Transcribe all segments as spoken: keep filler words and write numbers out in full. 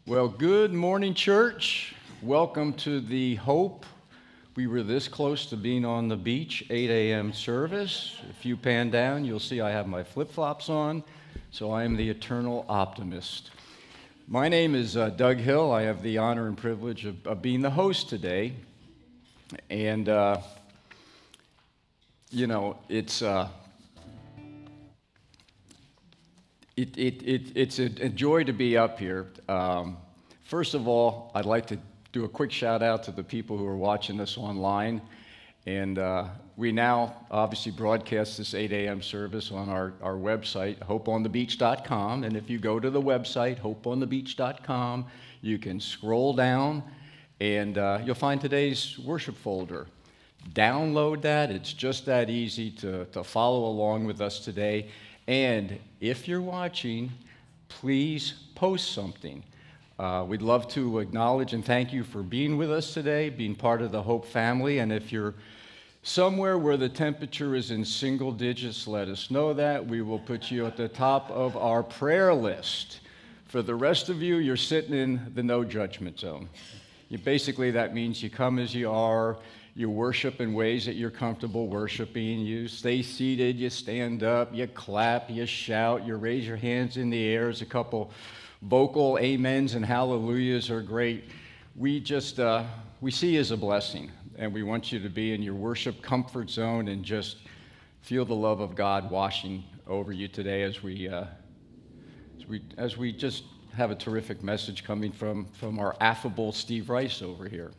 Well, good morning, church. Welcome to the Hope. We were this close to being on the beach, eight a.m. service. If you pan down, you'll see I have my flip-flops on, so I am the eternal optimist. My name is uh, Doug Hill. I have the honor and privilege of, of being the host today. And, uh, you know, it's... Uh, It, it, it, it's a, a joy to be up here. Um, first of all, I'd like to do a quick shout out to the people who are watching this online. And uh, we now obviously broadcast this eight a.m. service on our, our website, hope on the beach dot com. And if you go to the website, hope on the beach dot com, you can scroll down and uh, you'll find today's worship folder. Download that. It's just that easy to, to follow along with us today. And if you're watching, please post something. Uh, we'd love to acknowledge and thank you for being with us today, being part of the Hope family. And if you're somewhere where the temperature is in single digits, let us know that. We will put you at the top of our prayer list. For the rest of you, you're sitting in the no judgment zone. You, basically, that means you come as you are. You worship in ways that you're comfortable worshiping. You stay seated, you stand up, you clap, you shout, you raise your hands in the air. As a couple vocal amens and hallelujahs are great. We just, uh, we see you as a blessing, and we want you to be in your worship comfort zone and just feel the love of God washing over you today as we, uh, as we, as we just have a terrific message coming from, from our affable Steve Rice over here.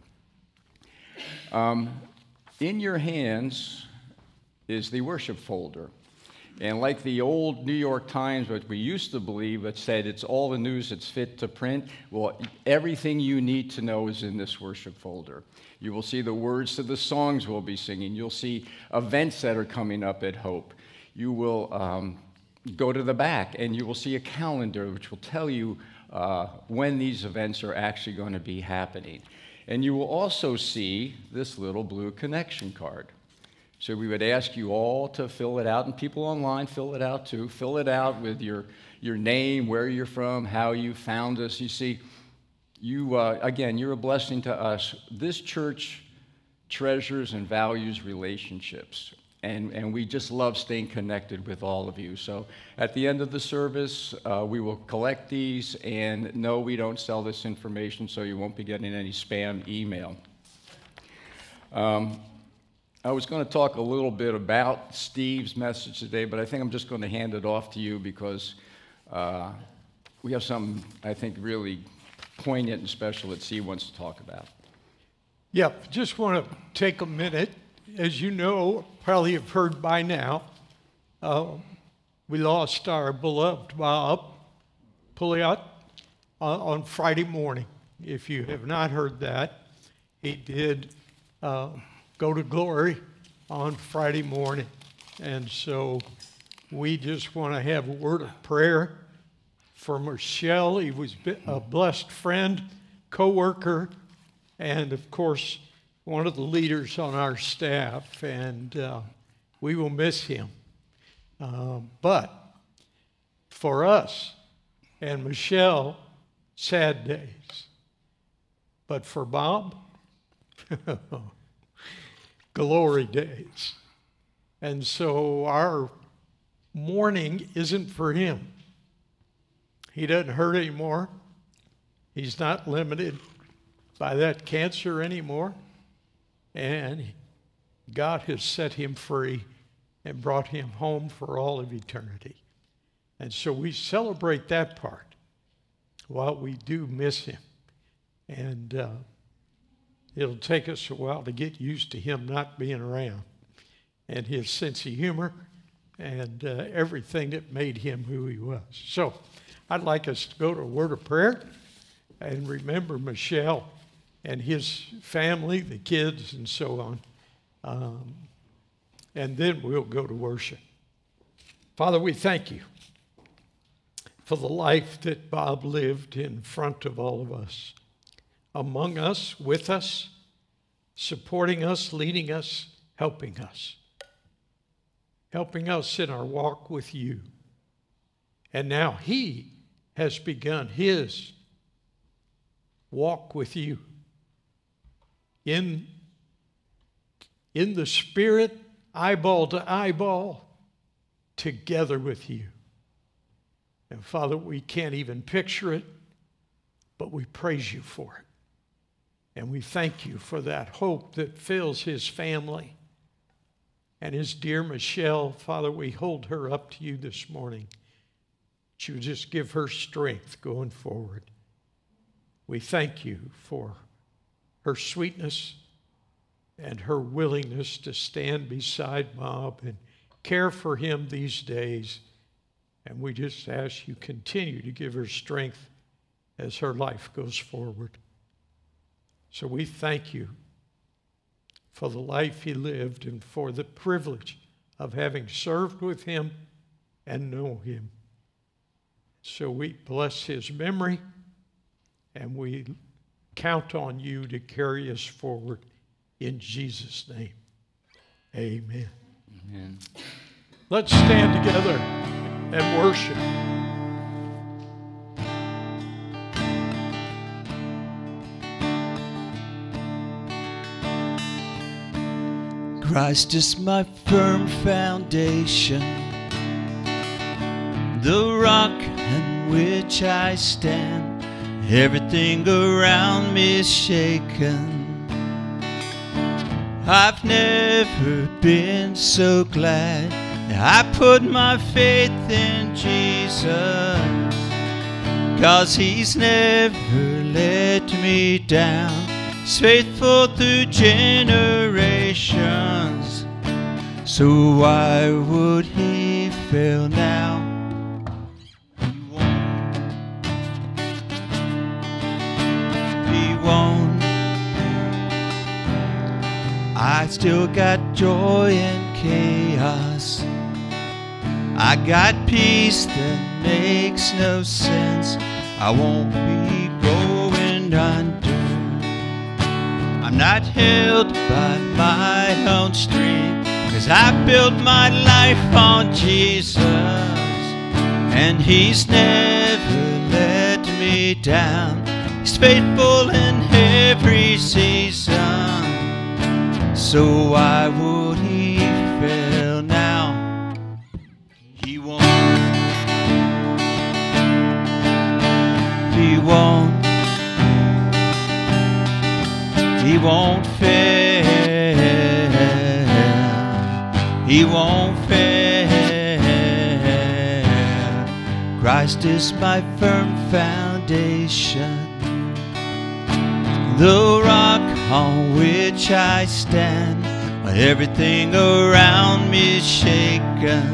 Um, in your hands is the worship folder. And like the old New York Times, what we used to believe, that said it's all the news that's fit to print, well, everything you need to know is in this worship folder. You will see the words to the songs we'll be singing. You'll see events that are coming up at Hope. You will um, go to the back, and you will see a calendar which will tell you uh, when these events are actually going to be happening. And you will also see this little blue connection card. So we would ask you all to fill it out, and people online fill it out too. Fill it out with your, your name, where you're from, how you found us. You see, you uh, again, you're a blessing to us. This church treasures and values relationships, and, and we just love staying connected with all of you. So at the end of the service, uh, we will collect these, and no, we don't sell this information, so you won't be getting any spam email. Um, I was going to talk a little bit about Steve's message today, but I think I'm just going to hand it off to you because uh, we have something, I think, really poignant and special that Steve wants to talk about. Yeah, just want to take a minute. As you know, probably have heard by now, uh, we lost our beloved Bob Pouliot uh, on Friday morning. If you have not heard that, he did uh, go to glory on Friday morning. And so we just want to have a word of prayer for Michelle. He was a blessed friend, co-worker, and of course, one of the leaders on our staff, and uh, we will miss him. Uh, but for us and Michelle, sad days. But for Bob, glory days. And so our mourning isn't for him. He doesn't hurt anymore. He's not limited by that cancer anymore. And God has set him free and brought him home for all of eternity. And so we celebrate that part while we do miss him. And uh, it'll take us a while to get used to him not being around and his sense of humor and uh, everything that made him who he was. So I'd like us to go to a word of prayer and remember Michelle and his family, the kids, and so on. Um, and then we'll go to worship. Father, we thank you for the life that Bob lived in front of all of us, among us, with us, supporting us, leading us, helping us, helping us in our walk with you. And now he has begun his walk with you in, in the Spirit, eyeball to eyeball, together with you. And Father, we can't even picture it, but we praise you for it. And we thank you for that hope that fills his family. And his dear Michelle, Father, we hold her up to you this morning. That you just give her strength going forward. We thank you for her sweetness and her willingness to stand beside Bob and care for him these days. And we just ask you continue to give her strength as her life goes forward. So we thank you for the life he lived and for the privilege of having served with him and know him. So we bless his memory, and we count on you to carry us forward in Jesus' name. Amen. Amen. Let's stand together and worship. Christ is my firm foundation, the rock on which I stand. Everything around me is shaken. I've never been so glad I put my faith in Jesus, 'cause he's never let me down. He's faithful through generations, so why would he fail now? He won't. He won't. I still got joy in chaos. I got peace that makes no sense. I won't be going under. I'm not held by my own strength, 'cause I built my life on Jesus, and he's never let me down. He's faithful in every season, so why would he fail now? He won't. He won't. He won't fail. He won't fail. Christ is my firm foundation, the rock on which I stand. When everything around me is shaken,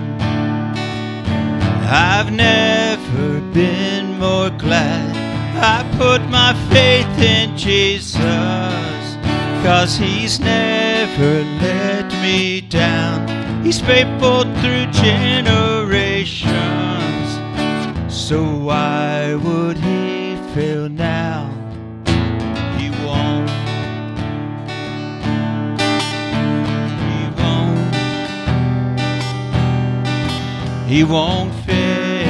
I've never been more glad I put my faith in Jesus, 'cause he's never let me down. He's faithful through generations, so why would he fail now? He won't. He won't. He won't fail.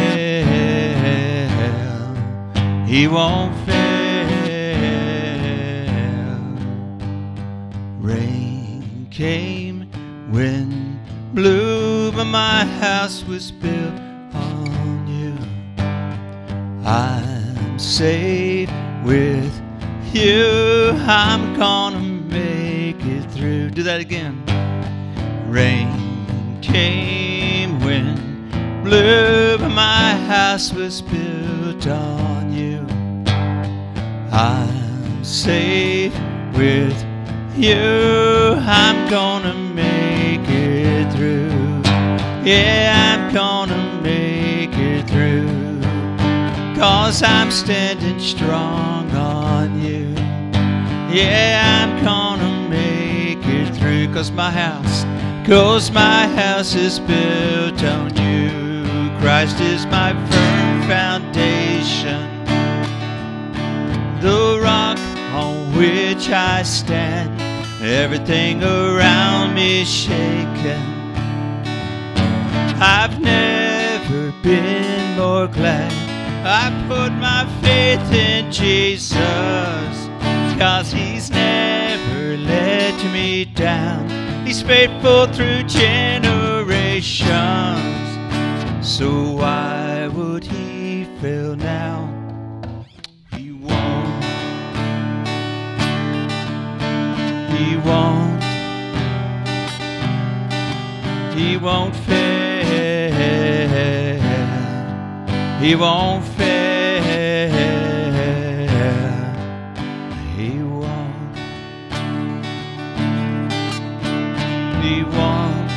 He won't fail. Rain came, wind blew, but my house was built on you. I'm safe with you. I'm gonna make it through. Do that again. Rain came, wind blew, but my house was built on you. I'm safe with you. I'm gonna make it through. Yeah, I'm gonna make it through, 'cause I'm standing strong on you. Yeah, I'm gonna make it through, 'cause my house, 'cause my house is built on you. Christ is my firm foundation, the rock on which I stand. Everything around me is shaken. I've never been more glad I put my faith in Jesus, 'cause He's never let me down. He's faithful through generations, so why would He fail now? He won't. He won't. He won't fail. He won't fail. He won't. He won't.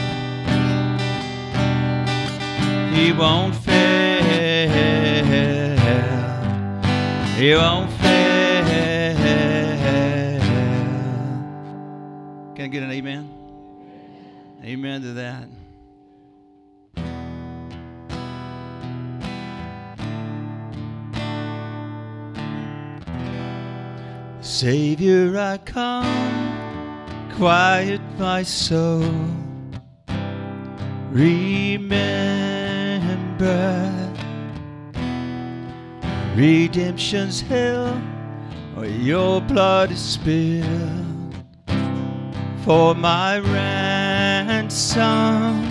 He won't fail. He won't fail. Can I get an amen? Amen to that. Savior, I come, quiet my soul. Remember redemption's hill, where your blood is spilled for my ransom.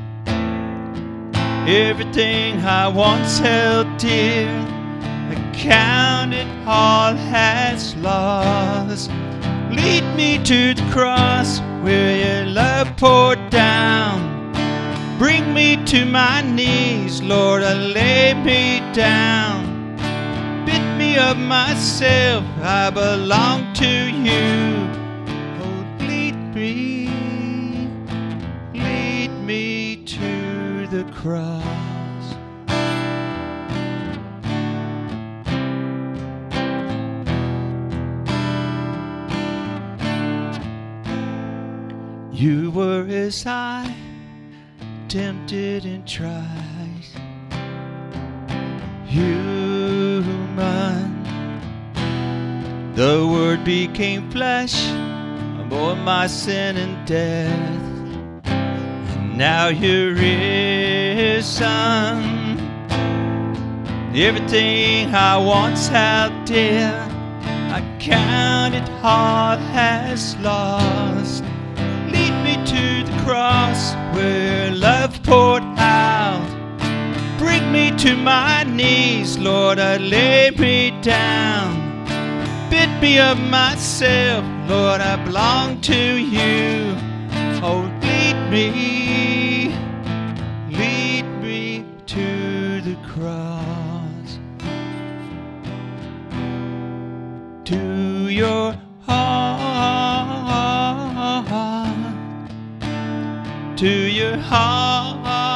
Everything I once held dear, I count it all as lost. Lead me to the cross where your love poured down. Bring me to my knees, Lord, I lay me down. Bid me of myself, I belong to you. Oh, lead me, lead me to the cross. You were as I, tempted and tried, human. The Word became flesh, bore my sin and death. And now you're risen. Everything I once held dear, I count it all as lost. Lead me to the cross where love poured out. Bring me to my knees, Lord, I lay me down. Bid me of myself, Lord, I belong to you. Oh, lead me, lead me to the cross, to your heart, to your heart.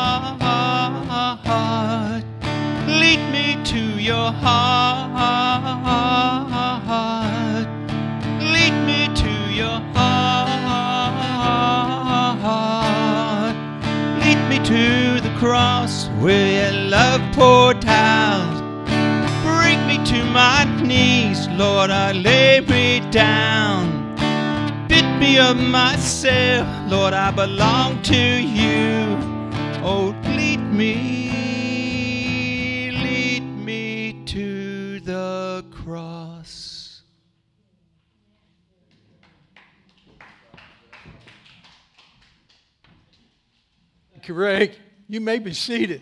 Lead me to your heart. Lead me to your heart. Lead me to the cross where your love poured out. Bring me to my knees, Lord, I lay me down. Bid me of myself, Lord, I belong to you. Oh, lead me, lead me to the cross. Thank you, Ray. You may be seated.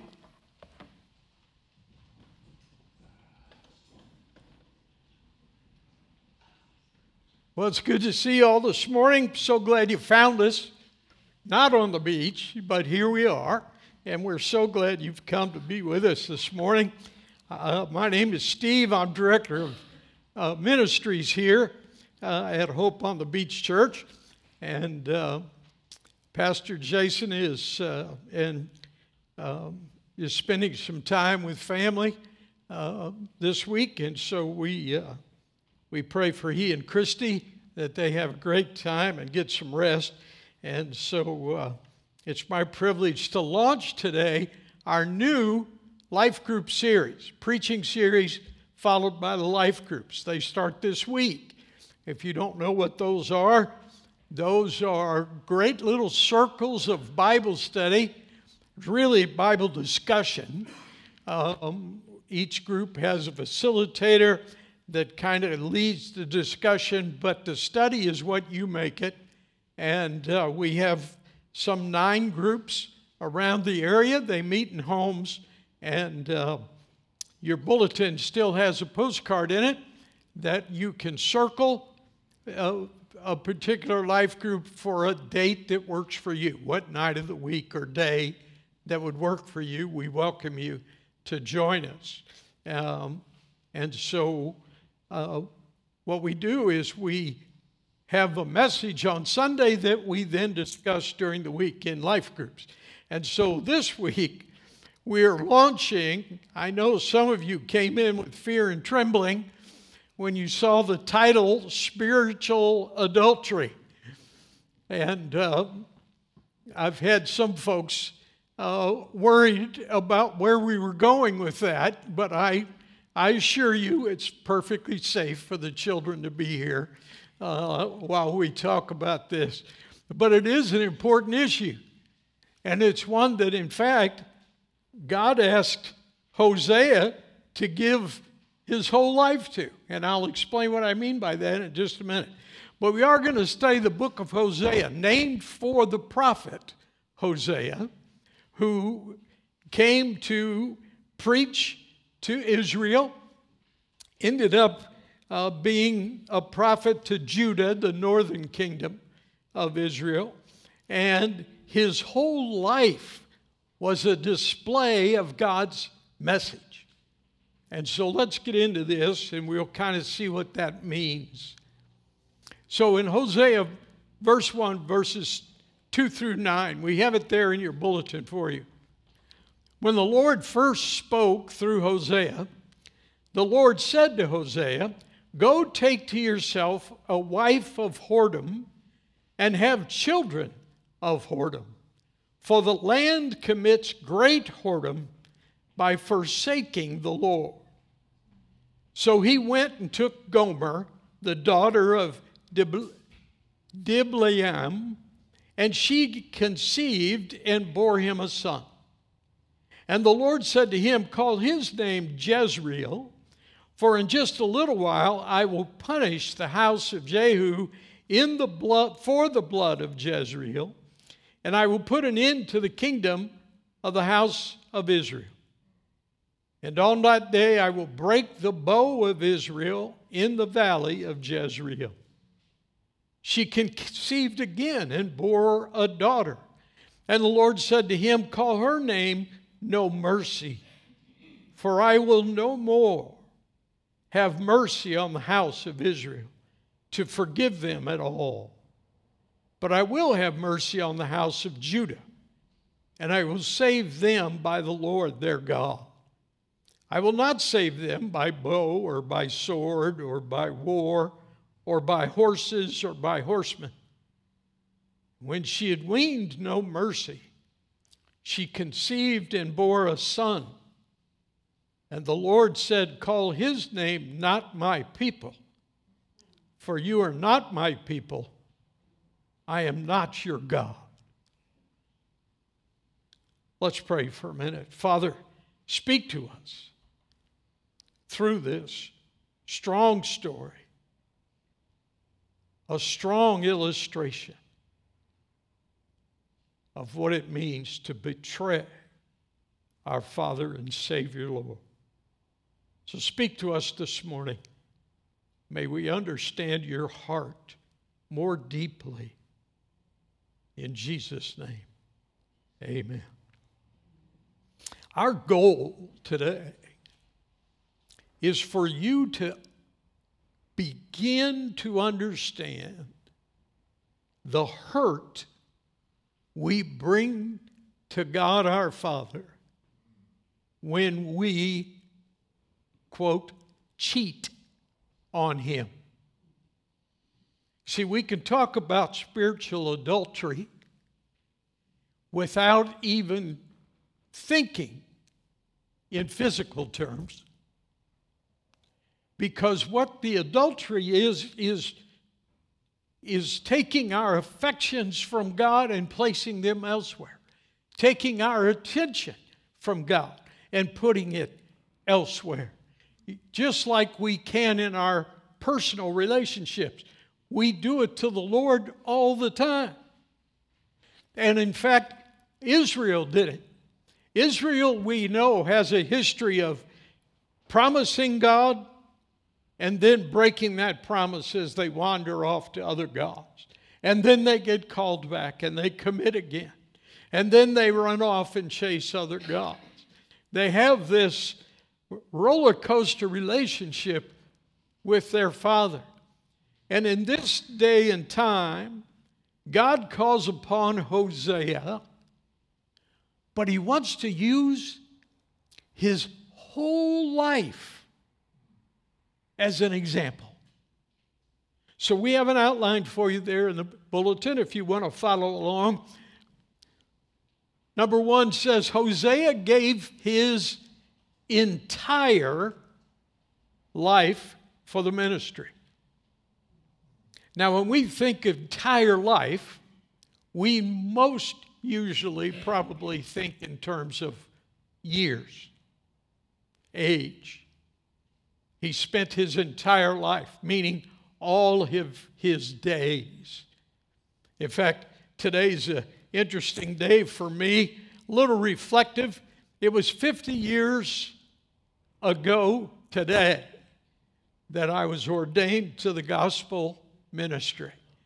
Well, it's good to see you all this morning. So glad you found us, not on the beach, but here we are. And we're so glad you've come to be with us this morning. Uh, my name is Steve. I'm director of uh, ministries here uh, at Hope on the Beach Church. And uh, Pastor Jason is, uh, and, um, is spending some time with family uh, this week. And so we... Uh, We pray for he and Christy that they have a great time and get some rest. And so uh, it's my privilege to launch today our new life group series, preaching series followed by the life groups. They start this week. If you don't know what those are, those are great little circles of Bible study, really Bible discussion, um, each group has a facilitator that kind of leads the discussion, but the study is what you make it. And uh, we have some nine groups around the area. They meet in homes, and uh, your bulletin still has a postcard in it that you can circle uh, a particular life group for a date that works for you. What night of the week or day that would work for you, we welcome you to join us. Um, and so uh, what we do is we have a message on Sunday that we then discuss during the week in life groups. And so this week, we're launching, I know some of you came in with fear and trembling when you saw the title, Spiritual Adultery. And uh, I've had some folks uh, worried about where we were going with that, but I, I assure you it's perfectly safe for the children to be here uh, while we talk about this. But it is an important issue, and it's one that, in fact, God asked Hosea to give his whole life to. And I'll explain what I mean by that in just a minute. But we are going to study the book of Hosea, named for the prophet Hosea, who came to preach to Israel, ended up uh, being a prophet to Judah, the northern kingdom of Israel. And his whole life was a display of God's message. And so let's get into this, and we'll kind of see what that means. So in Hosea, verse one, verses two through nine, we have it there in your bulletin for you. When the Lord first spoke through Hosea, the Lord said to Hosea, "Go take to yourself a wife of whoredom and have children of whoredom. For the land commits great whoredom by forsaking the Lord." So he went and took Gomer, the daughter of Dib- Diblaim, and she conceived and bore him a son. And the Lord said to him, "Call his name Jezreel, for in just a little while I will punish the house of Jehu in the blood for the blood of Jezreel, and I will put an end to the kingdom of the house of Israel. And on that day I will break the bow of Israel in the valley of Jezreel." She conceived again and bore a daughter. And the Lord said to him, "Call her name No Mercy, for I will no more have mercy on the house of Israel to forgive them at all. But I will have mercy on the house of Judah, and I will save them by the Lord their God. I will not save them by bow or by sword or by war or by horses or by horsemen." When she had weaned No Mercy, she conceived and bore a son. And the Lord said, "Call his name Not My People, for you are not my people. I am not your God." Let's pray for a minute. Father, speak to us through this strong story, a strong illustration of what it means to betray our Father and Savior, Lord. So speak to us this morning. May we understand your heart more deeply. In Jesus' name, amen. Our goal today is for you to begin to understand the hurt we bring to God our Father when we, quote, cheat on him. See, we can talk about spiritual adultery without even thinking in physical terms, because what the adultery is, is, is taking our affections from God and placing them elsewhere, taking our attention from God and putting it elsewhere. Just like we can in our personal relationships. We do it to the Lord all the time. And in fact, Israel did it. Israel, we know, has a history of promising God and then breaking that promise as they wander off to other gods. And then they get called back and they commit again. And then they run off and chase other gods. They have this roller coaster relationship with their father. And in this day and time, God calls upon Hosea, but he wants to use his whole life as an example. So we have an outline for you there in the bulletin if you want to follow along. Number one says Hosea gave his entire life for the ministry. Now, when we think of entire life, we most usually probably think in terms of years, age. He spent his entire life, meaning all of his days. In fact, today's an interesting day for me, a little reflective. It was fifty years ago today that I was ordained to the gospel ministry.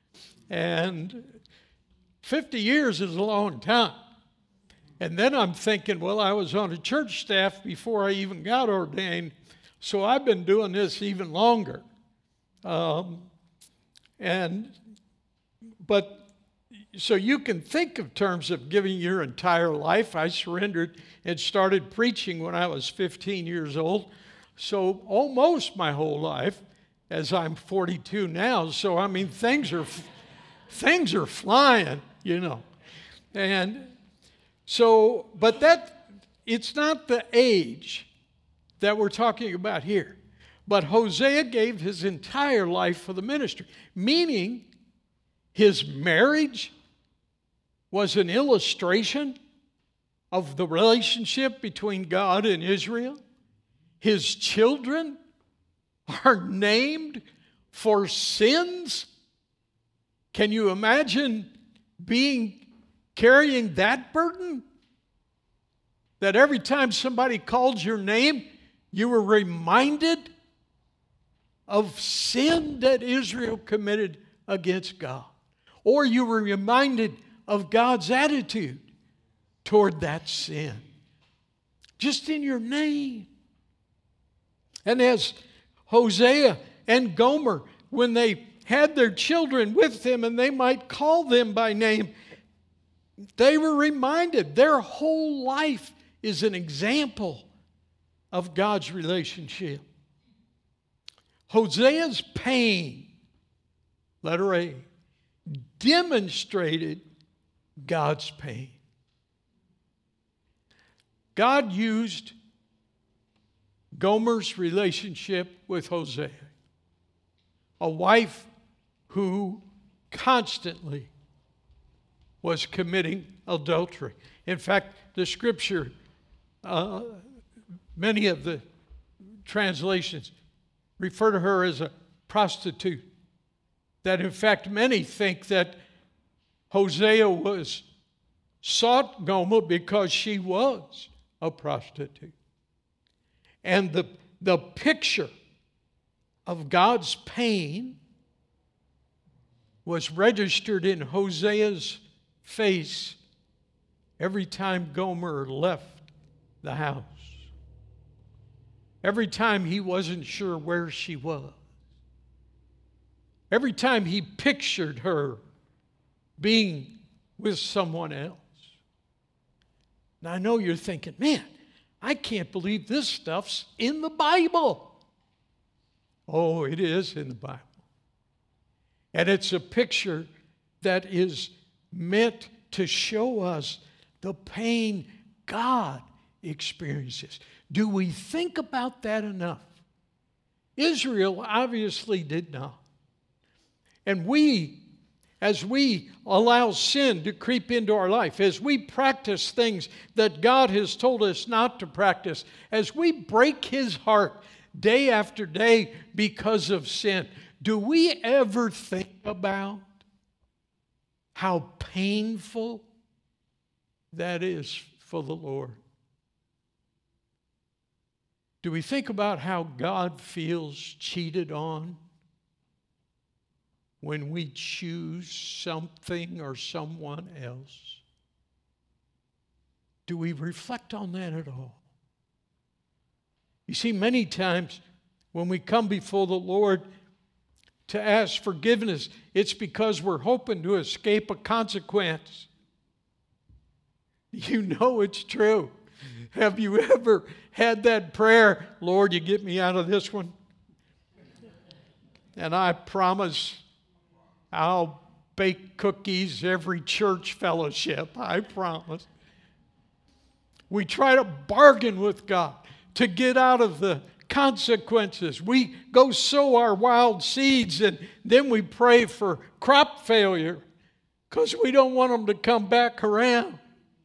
And fifty years is a long time. And then I'm thinking, well, I was on a church staff before I even got ordained, so I've been doing this even longer. Um, and, but, so you can think of terms of giving your entire life. I surrendered and started preaching when I was fifteen years old. So almost my whole life, as I'm forty-two now. So, I mean, things are, things are flying, you know. And so, but that, it's not the age that we're talking about here. But Hosea gave his entire life for the ministry, meaning his marriage was an illustration of the relationship between God and Israel. His children are named for sins. Can you imagine being carrying that burden? That every time somebody called your name, you were reminded of sin that Israel committed against God. Or you were reminded of God's attitude toward that sin. Just in your name. And as Hosea and Gomer, when they had their children with them and they might call them by name, they were reminded their whole life is an example of God's relationship. Hosea's pain, letter A, demonstrated God's pain. God used Gomer's relationship with Hosea, a wife who constantly was committing adultery. In fact, the scripture, uh, many of the translations refer to her as a prostitute. That in fact, many think that Hosea was sought Gomer because she was a prostitute. And the, the picture of God's pain was registered in Hosea's face every time Gomer left the house. Every time he wasn't sure where she was. Every time he pictured her being with someone else. Now I know you're thinking, man, I can't believe this stuff's in the Bible. Oh, it is in the Bible. And it's a picture that is meant to show us the pain God experiences. Do we think about that enough? Israel obviously did not. And we as we allow sin to creep into our life, as we practice things that God has told us not to practice, as we break His heart day after day because of sin, do we ever think about how painful that is for the Lord? Do we think about how God feels cheated on when we choose something or someone else? Do we reflect on that at all? You see, many times when we come before the Lord to ask forgiveness, it's because we're hoping to escape a consequence. You know it's true. Have you ever had that prayer, Lord, you get me out of this one? And I promise I'll bake cookies every church fellowship. I promise. We try to bargain with God to get out of the consequences. We go sow our wild seeds and then we pray for crop failure because we don't want them to come back around.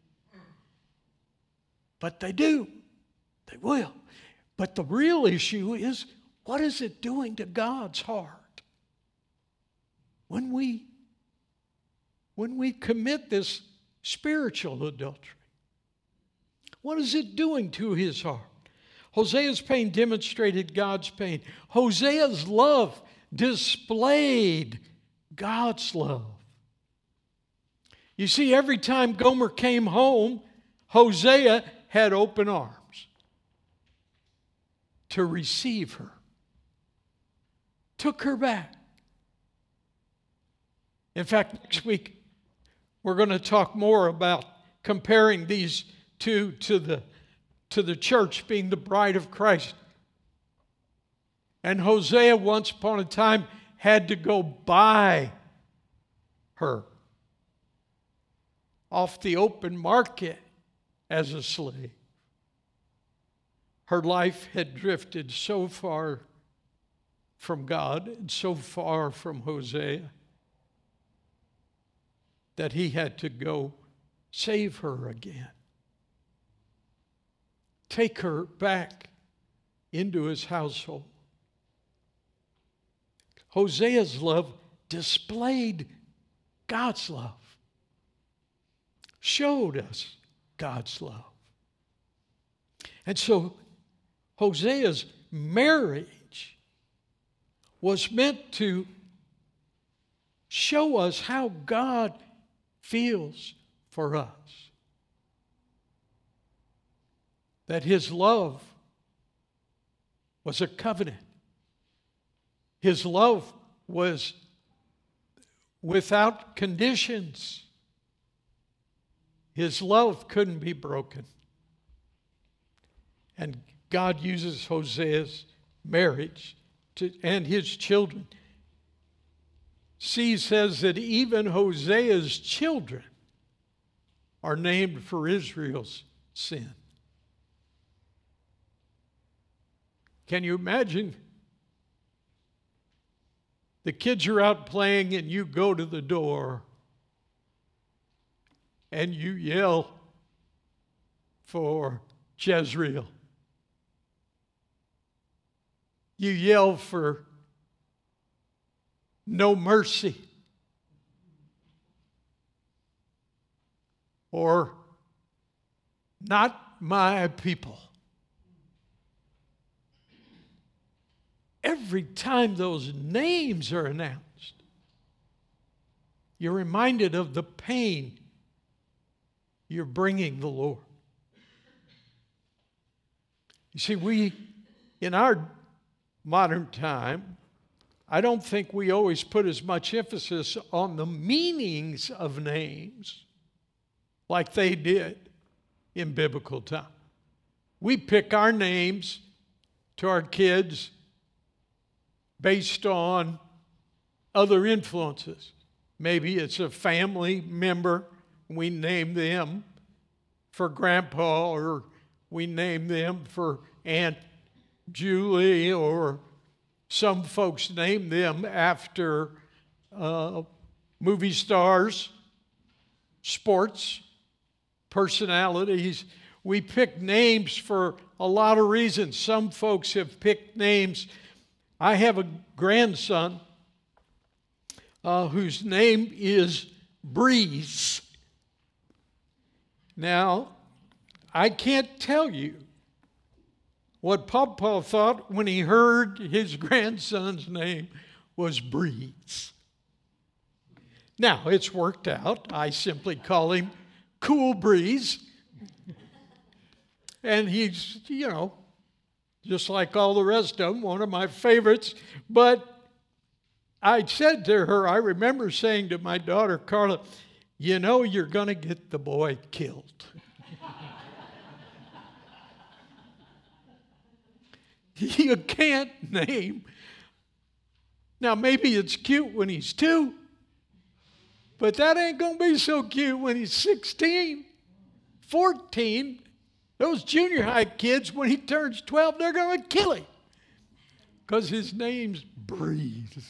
But they do. They will. But the real issue is, what is it doing to God's heart? When we, when we commit this spiritual adultery, what is it doing to His heart? Hosea's pain demonstrated God's pain. Hosea's love displayed God's love. You see, every time Gomer came home, Hosea had open arms to receive her, took her back. In fact, next week we're going to talk more about comparing these two to the, to the church being the bride of Christ. And Hosea once upon a time had to go buy her off the open market as a slave. Her life had drifted so far from God and so far from Hosea that he had to go save her again. Take her back into his household. Hosea's love displayed God's love, showed us God's love. And so Hosea's marriage was meant to show us how God feels for us. That His love was a covenant. His love was without conditions. His love couldn't be broken. And God uses Hosea's marriage to, and his children. C says that even Hosea's children are named for Israel's sin. Can you imagine? The kids are out playing and you go to the door and you yell for Jezreel. You yell for no mercy. Or not my people. Every time those names are announced, you're reminded of the pain you're bringing the Lord. You see, we, in our modern time, I don't think we always put as much emphasis on the meanings of names like they did in biblical time. We pick our names to our kids based on other influences. Maybe it's a family member, we name them for Grandpa, or we name them for Aunt Julie, or some folks name them after uh, movie stars, sports, personalities. We pick names for a lot of reasons. Some folks have picked names. I have a grandson uh, whose name is Breeze. Now, I can't tell you what Papa thought when he heard his grandson's name was Breeze. Now, it's worked out. I simply call him Cool Breeze. And he's, you know, just like all the rest of them, one of my favorites. But I said to her, I remember saying to my daughter, Carla, you know you're going to get the boy killed. You can't name. Now, maybe it's cute when he's two, but that ain't going to be so cute when he's sixteen, fourteen. Those junior high kids, when he turns twelve, they're going to kill him because his name's Breeze.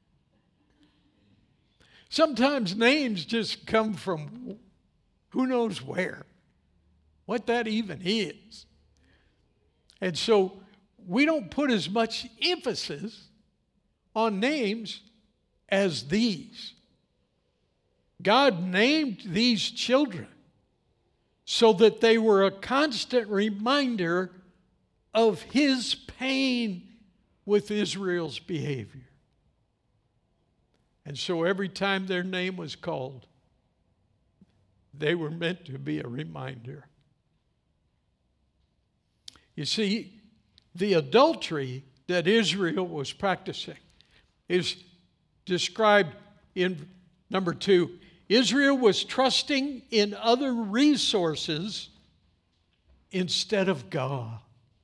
Sometimes names just come from who knows where, what that even is. And so we don't put as much emphasis on names as these. God named these children so that they were a constant reminder of his pain with Israel's behavior. And so every time their name was called, they were meant to be a reminder. You see, the adultery that Israel was practicing is described in number two. Israel was trusting in other resources instead of God.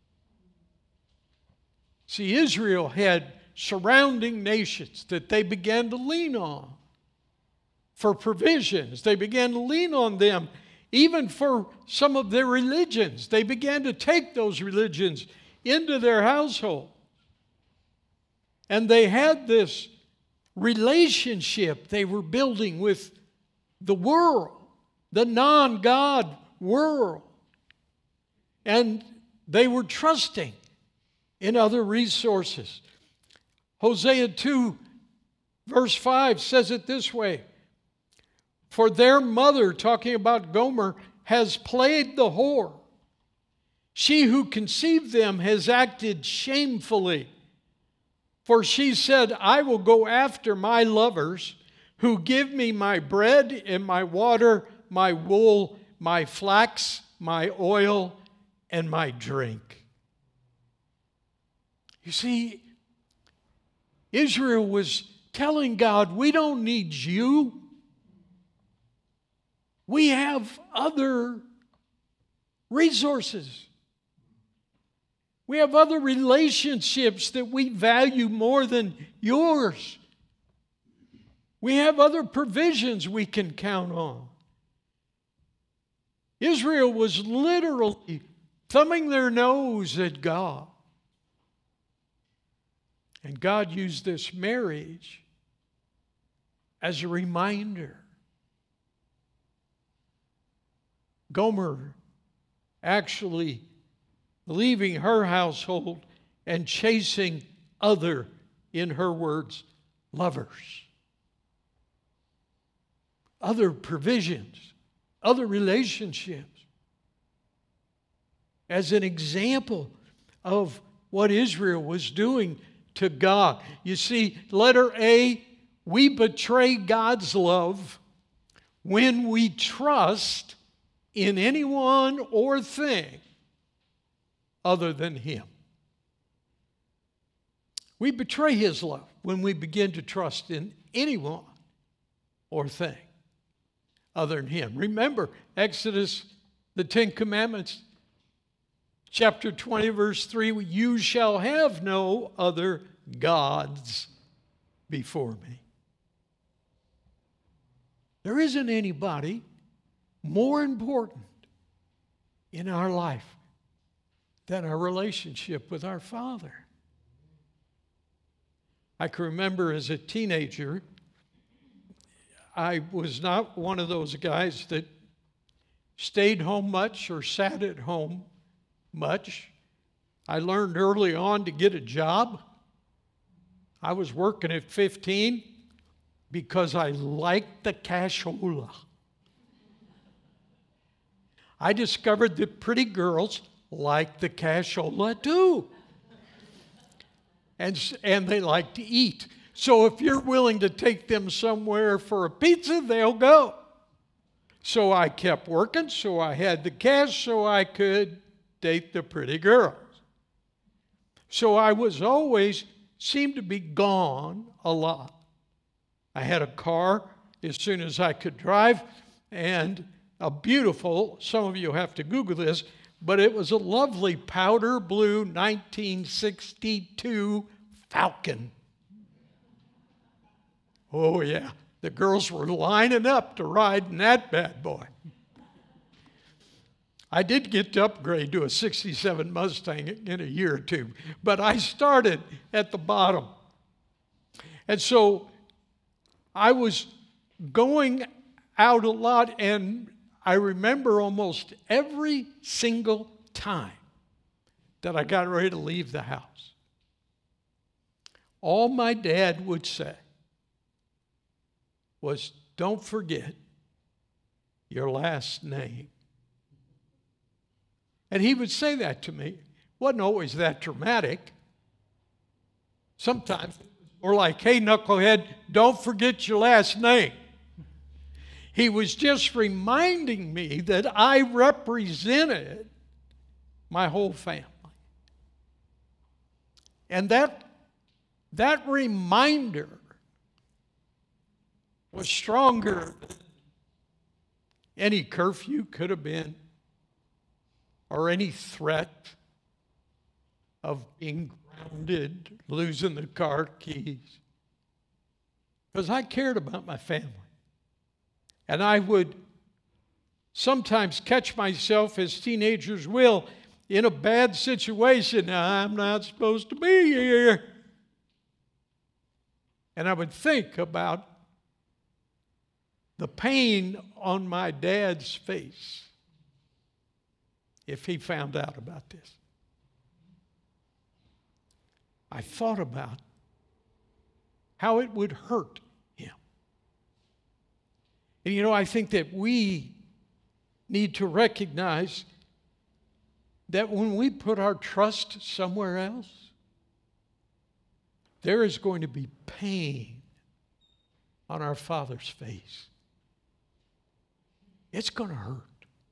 See, Israel had surrounding nations that they began to lean on for provisions. They began to lean on them even for some of their religions. They began to take those religions into their household. And they had this relationship they were building with the world, the non-God world. And they were trusting in other resources. Hosea two, verse five says it this way. For their mother, talking about Gomer, has played the whore. She who conceived them has acted shamefully. For she said, I will go after my lovers who give me my bread and my water, my wool, my flax, my oil, and my drink. You see, Israel was telling God, we don't need you. We have other resources. We have other relationships that we value more than yours. We have other provisions we can count on. Israel was literally thumbing their nose at God. And God used this marriage as a reminder. Gomer actually leaving her household and chasing other, in her words, lovers. Other provisions, other relationships. As an example of what Israel was doing to God. You see, letter A, we betray God's love when we trust in anyone or thing other than Him. We betray His love when we begin to trust in anyone or thing other than Him. Remember, Exodus, the Ten Commandments, chapter twenty, verse three, you shall have no other gods before me. There isn't anybody more important in our life than our relationship with our Father. I can remember as a teenager, I was not one of those guys that stayed home much or sat at home much. I learned early on to get a job. I was working at fifteen because I liked the cashola. I discovered that pretty girls like the cashola too. And, and they like to eat. So if you're willing to take them somewhere for a pizza, they'll go. So I kept working, so I had the cash so I could date the pretty girls. So I was always, seemed to be gone a lot. I had a car as soon as I could drive, and a beautiful, some of you have to Google this, but it was a lovely powder blue nineteen sixty-two Falcon. Oh yeah, the girls were lining up to ride in that bad boy. I did get to upgrade to a sixty-seven Mustang in a year or two, but I started at the bottom. And so I was going out a lot, and I remember almost every single time that I got ready to leave the house, all my dad would say was, "Don't forget your last name." And he would say that to me. It wasn't always that dramatic. Sometimes it was more like, "Hey, knucklehead, don't forget your last name." He was just reminding me that I represented my whole family. And that, that reminder was stronger than any curfew could have been, or any threat of being grounded, losing the car keys. Because I cared about my family. And I would sometimes catch myself, as teenagers will, in a bad situation. I'm not supposed to be here. And I would think about the pain on my dad's face if he found out about this. I thought about how it would hurt him. And you know, I think that we need to recognize that when we put our trust somewhere else, there is going to be pain on our Father's face. It's going to hurt.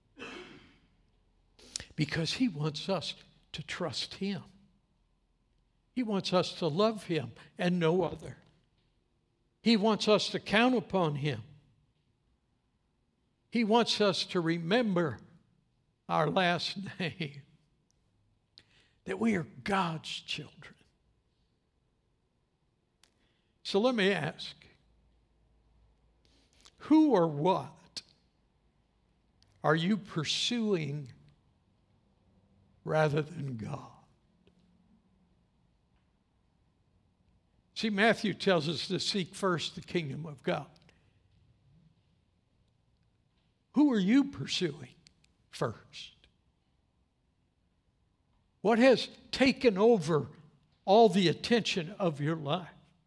Because He wants us to trust Him. He wants us to love Him and no other. He wants us to count upon Him. He wants us to remember our last name. That we are God's children. So let me ask, who or what are you pursuing rather than God? See, Matthew tells us to seek first the kingdom of God. Who are you pursuing first? What has taken over all the attention of your life?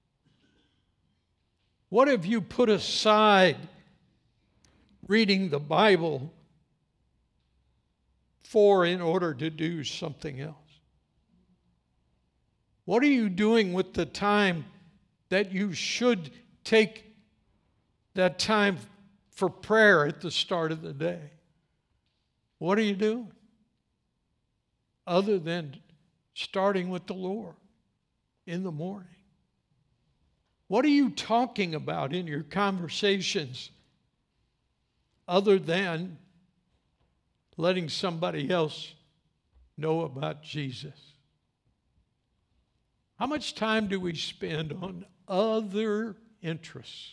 What have you put aside reading the Bible for in order to do something else? What are you doing with the time that you should take that time for prayer at the start of the day? What are you doing other than starting with the Lord in the morning? What are you talking about in your conversations other than letting somebody else know about Jesus? How much time do we spend on other interests?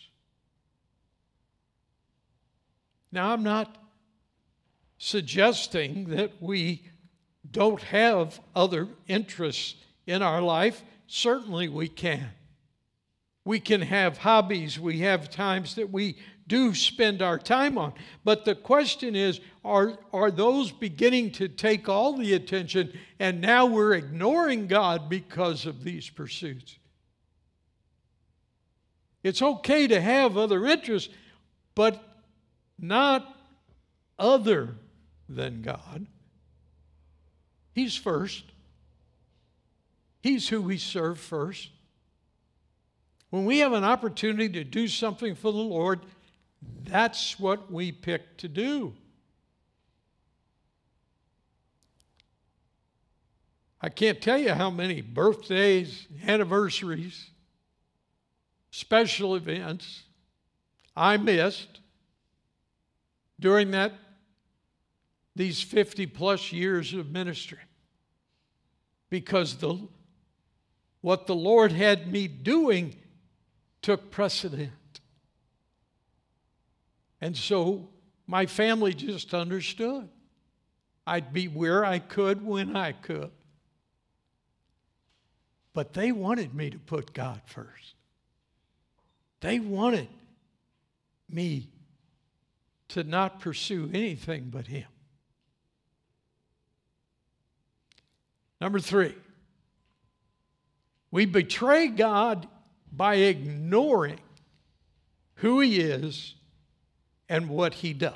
Now, I'm not suggesting that we don't have other interests in our life. Certainly we can. We can have hobbies. We have times that we do spend our time on. But the question is, are, are those beginning to take all the attention, and now we're ignoring God because of these pursuits? It's okay to have other interests, but not other than God. He's first. He's who we serve first. When we have an opportunity to do something for the Lord, that's what we pick to do. I can't tell you how many birthdays, anniversaries, special events I missed during that these fifty plus years of ministry, because the what the Lord had me doing took precedent. And so my family just understood. I'd be where I could when I could. But they wanted me to put God first. They wanted me to not pursue anything but Him. Number three, we betray God by ignoring who He is and what He does.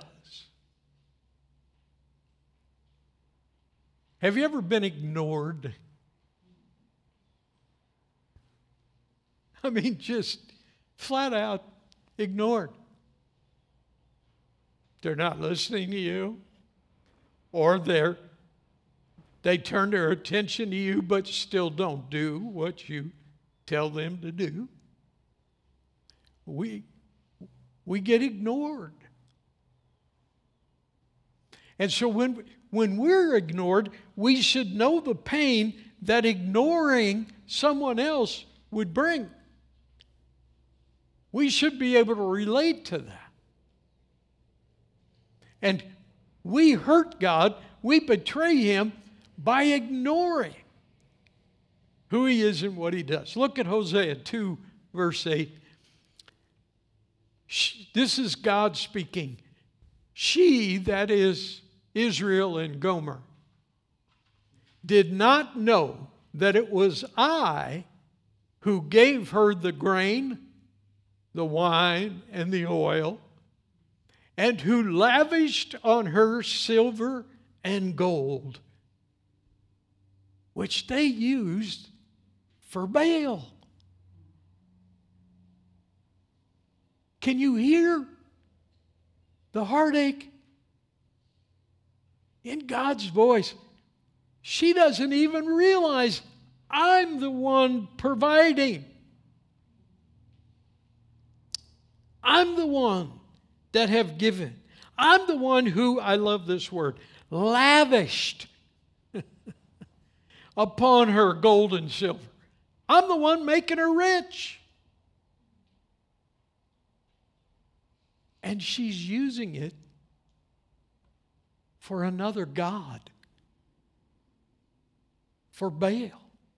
Have you ever been ignored? I mean, just flat out ignored. They're not listening to you, or they're they turn their attention to you but still don't do what you tell them to do. We, we get ignored. And so when, when we're ignored, we should know the pain that ignoring someone else would bring. We should be able to relate to that. And we hurt God, we betray Him by ignoring who He is and what He does. Look at Hosea two, verse eight. This is God speaking. She, that is Israel and Gomer, did not know that it was I who gave her the grain, the wine, and the oil, and who lavished on her silver and gold, which they used for Baal. Can you hear the heartache in God's voice? She doesn't even realize I'm the one providing. I'm the one that have given. I'm the one who, I love this word, lavished upon her gold and silver. I'm the one making her rich. And she's using it for another god, for Baal.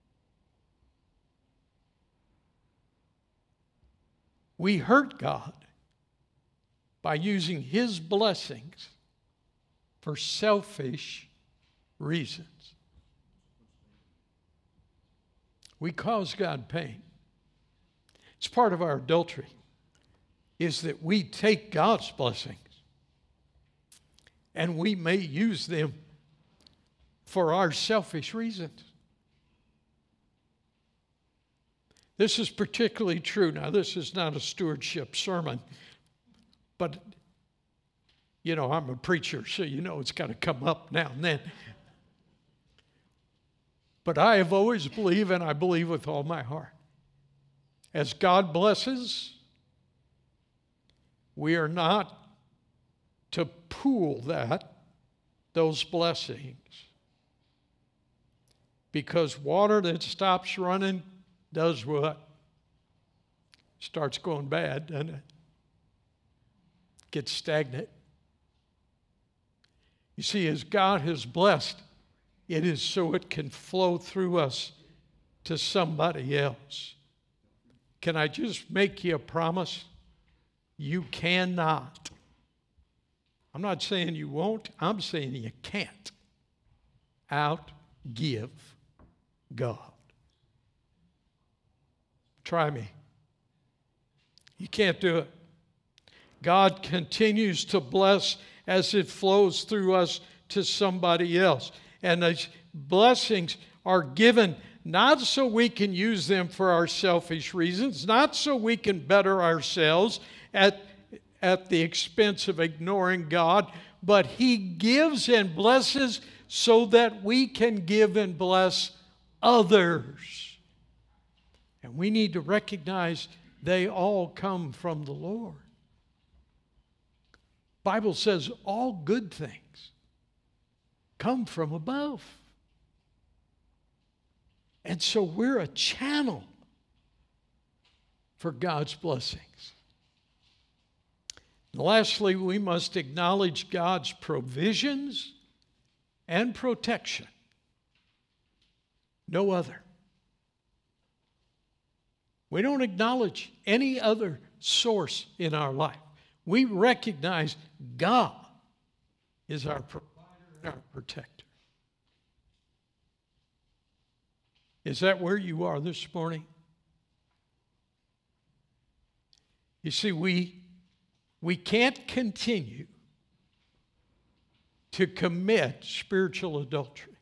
We hurt God by using His blessings for selfish reasons. We cause God pain. It's part of our adultery, is that we take God's blessings and we may use them for our selfish reasons. This is particularly true. Now, this is not a stewardship sermon, but, you know, I'm a preacher, so you know it's got to come up now and then. But I have always believed, and I believe with all my heart, as God blesses, we are not to pool that, those blessings. Because water that stops running does what? Starts going bad, doesn't it? Gets stagnant. You see, as God has blessed, it is so it can flow through us to somebody else. Can I just make you a promise? You cannot. I'm not saying you won't. I'm saying you can't outgive God. Try me. You can't do it. God continues to bless as it flows through us to somebody else. And these blessings are given not so we can use them for our selfish reasons, not so we can better ourselves at, at the expense of ignoring God, but He gives and blesses so that we can give and bless others. And we need to recognize they all come from the Lord. The Bible says all good things come from above. And so we're a channel for God's blessings. And lastly, we must acknowledge God's provisions and protection. No other. We don't acknowledge any other source in our life. We recognize God is our provider and our protector. Is that where you are this morning? You see, we, we can't continue to commit spiritual adultery.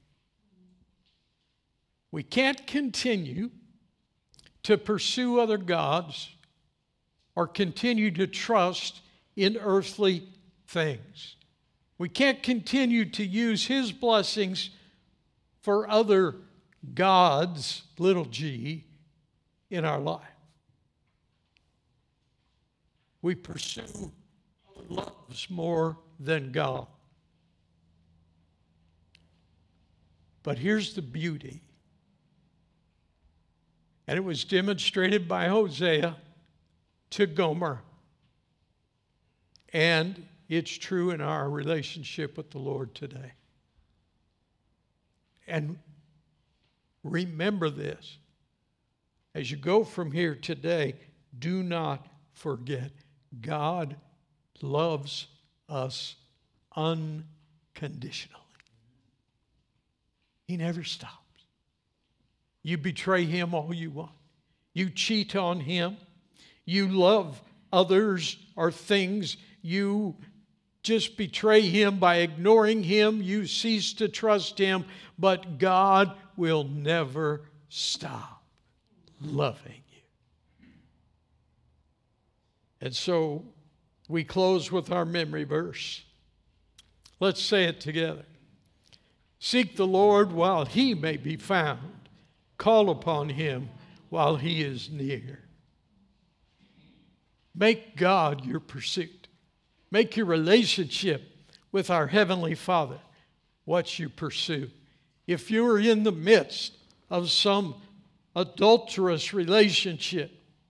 We can't continue to pursue other gods or continue to trust in earthly things. We can't continue to use His blessings for other gods, little g, in our life. We pursue other loves more than God. But here's the beauty. And it was demonstrated by Hosea to Gomer. And it's true in our relationship with the Lord today. And remember this. As you go from here today, do not forget God loves us unconditionally. He never stops. You betray Him all you want. You cheat on Him. You love others or things. You just betray Him by ignoring Him. You cease to trust Him. But God will never stop loving you. And so we close with our memory verse. Let's say it together. Seek the Lord while He may be found. Call upon Him while He is near. Make God your pursuit. Make your relationship with our Heavenly Father what you pursue. If you're in the midst of some adulterous relationship,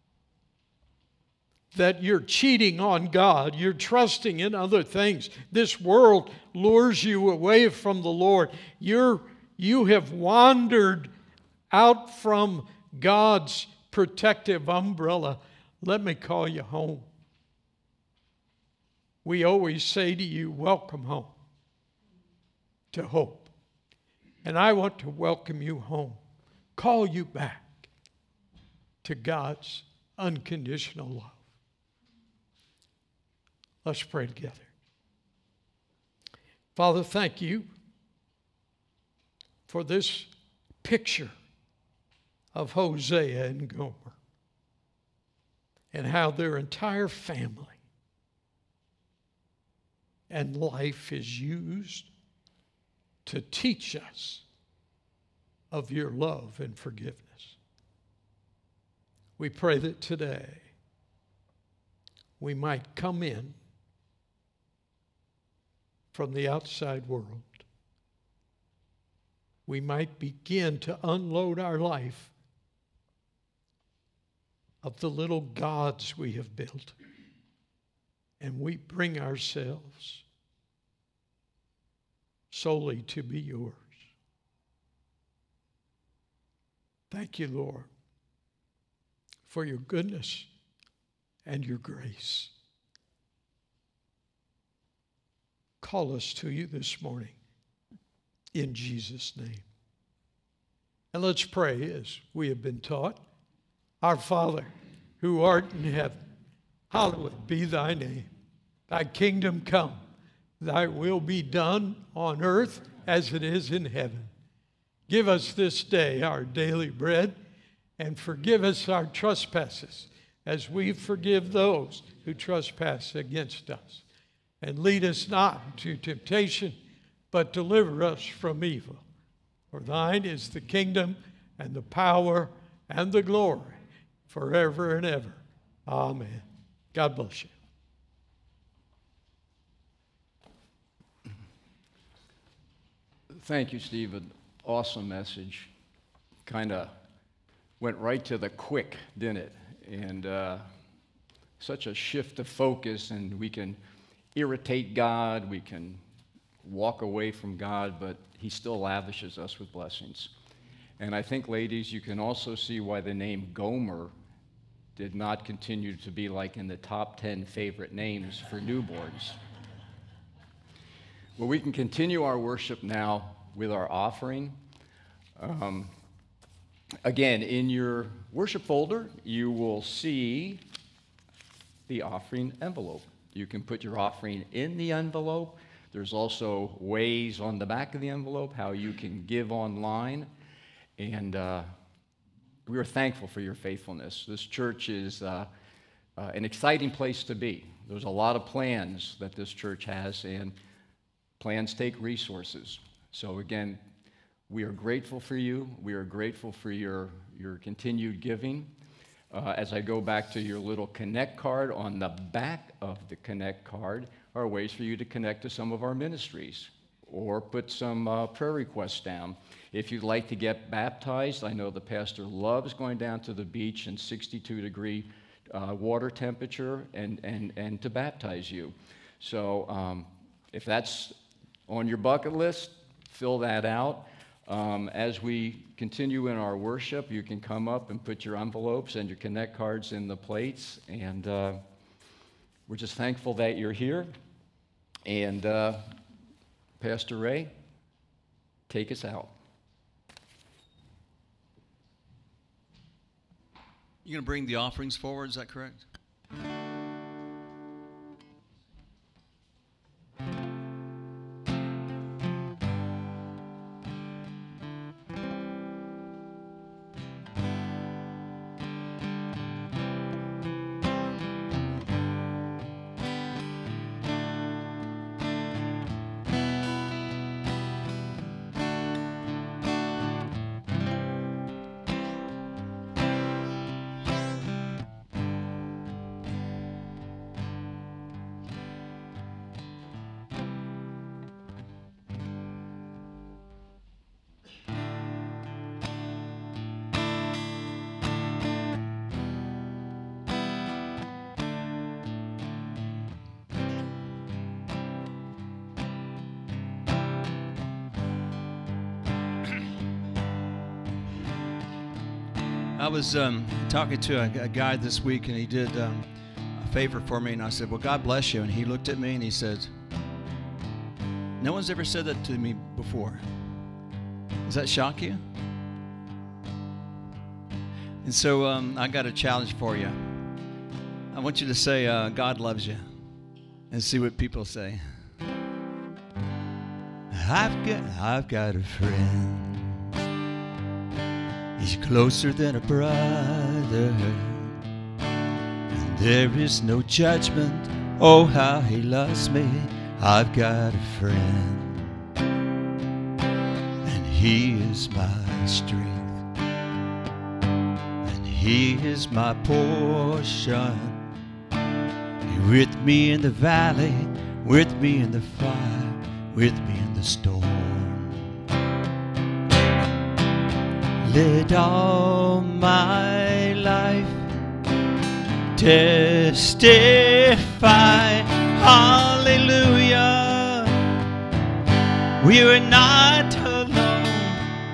that you're cheating on God, you're trusting in other things, this world lures you away from the Lord, you're, you have wandered out from God's protective umbrella, let me call you home. We always say to you, welcome home to hope. And I want to welcome you home, call you back to God's unconditional love. Let's pray together. Father, thank you for this picture of Hosea and Gomer and how their entire family and life is used to teach us of your love and forgiveness. We pray that today we might come in from the outside world. We might begin to unload our life of the little gods we have built, and we bring ourselves solely to be yours. Thank you, Lord, for your goodness and your grace. call us to you this morning. In Jesus' name. And let's pray as we have been taught. Our Father, who art in heaven, hallowed be thy name. Thy kingdom come. Thy will be done on earth as it is in heaven. Give us this day our daily bread, and forgive us our trespasses, as we forgive those who trespass against us. And lead us not into temptation, but deliver us from evil. For thine is the kingdom and the power and the glory forever and ever. Amen. God bless you. Thank you, Steve. An awesome message. Kind of went right to the quick, didn't it? And uh, such a shift of focus, and we can irritate God, we can walk away from God, but he still lavishes us with blessings. And I think, ladies, you can also see why the name Gomer did not continue to be like in the top ten favorite names for newborns. Well, we can continue our worship now with our offering. Um, again, in your worship folder, you will see the offering envelope. You can put your offering in the envelope. There's also ways on the back of the envelope how you can give online. And uh, we are thankful for your faithfulness. This church is uh, uh, an exciting place to be. There's a lot of plans that this church has, and plans take resources. So again, we are grateful for you. We are grateful for your, your continued giving. Uh, as I go back to your little Connect card, on the back of the Connect card are ways for you to connect to some of our ministries or put some uh, prayer requests down. If you'd like to get baptized, I know the pastor loves going down to the beach in sixty-two degree uh, water temperature and, and, and to baptize you. So um, if that's on your bucket list, fill that out. Um, as we continue in our worship, you can come up and put your envelopes and your Connect cards in the plates. And uh, we're just thankful that you're here. And uh, Pastor Ray, take us out. You're going to bring the offerings forward, is that correct? I was um, talking to a, a guy this week, and he did um, a favor for me, and I said, well, God bless you. And he looked at me, and he said, no one's ever said that to me before. Does that shock you? And so um, I got a challenge for you. I want you to say, uh, God loves you, and see what people say. I've got, I've got a friend. He's closer than a brother, and there is no judgment. Oh, how he loves me. I've got a friend, and he is my strength, and he is my portion. He's with me in the valley, with me in the fire, with me in the storm. Let all my life testify, hallelujah, we were not alone.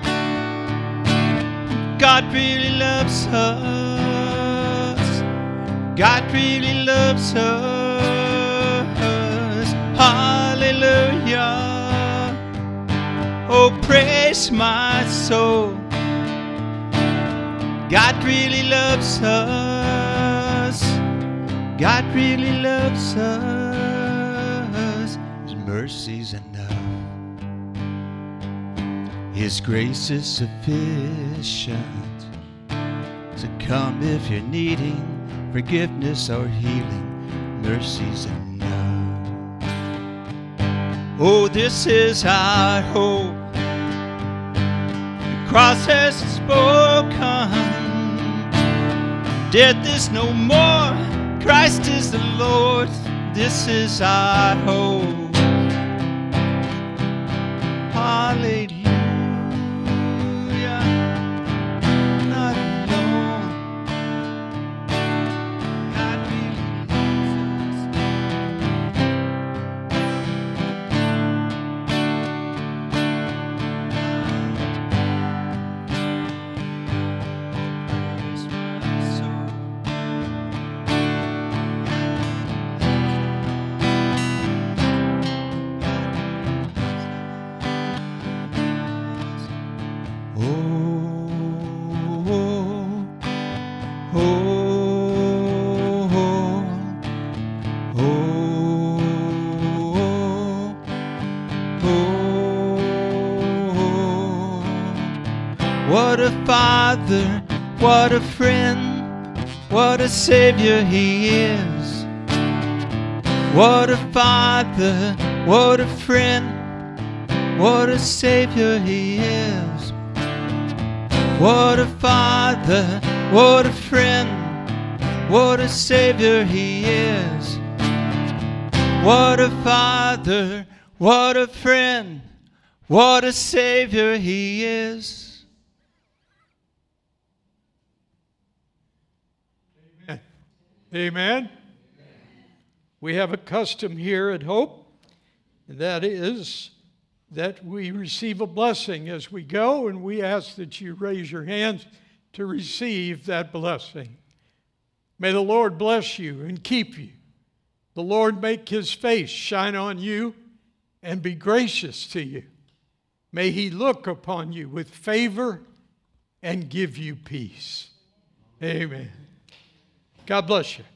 God really loves us. God really loves us. Hallelujah. hallelujah. Oh, praise my soul. God really loves us. God really loves us. His mercy's enough. His grace is sufficient. So come if you're needing forgiveness or healing. Mercy's enough. Oh, this is our hope. The cross has spoken. Death is no more. Christ is the Lord. This is our hope. Hallelujah. Not alone. God really loves us. My soul. What a father, what a friend, what a savior he is. What a father, what a friend, what a savior he is. What a father, what a friend, what a savior he is. What a father, what a friend, what a savior he is. Amen. We have a custom here at Hope, and that is that we receive a blessing as we go, and we ask that you raise your hands to receive that blessing. May the Lord bless you and keep you. The Lord make his face shine on you and be gracious to you. May he look upon you with favor and give you peace. Amen. God bless you.